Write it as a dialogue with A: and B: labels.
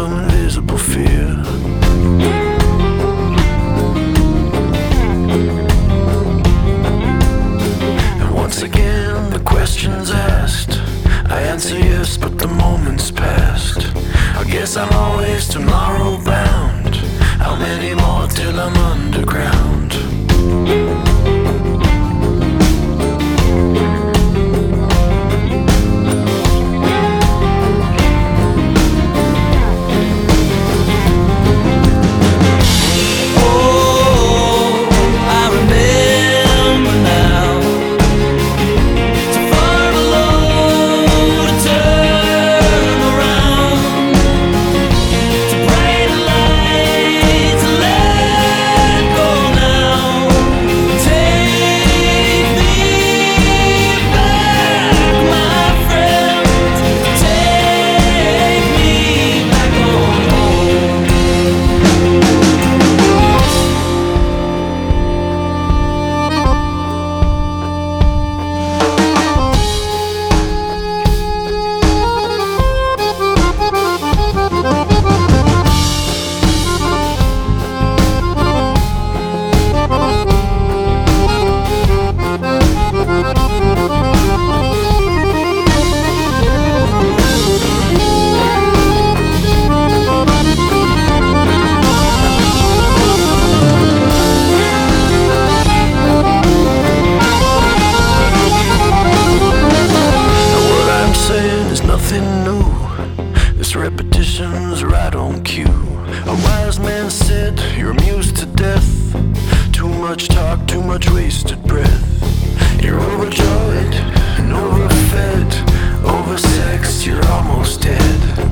A: some invisible fear. And once again the question's asked, I answer yes, but the moment's past. I guess I'm always tomorrow bound. How many more till I'm underground? This repetition's right on cue. A wise man said, you're amused to death. Too much talk, too much wasted breath. You're overjoyed and overfed, oversexed, you're almost dead.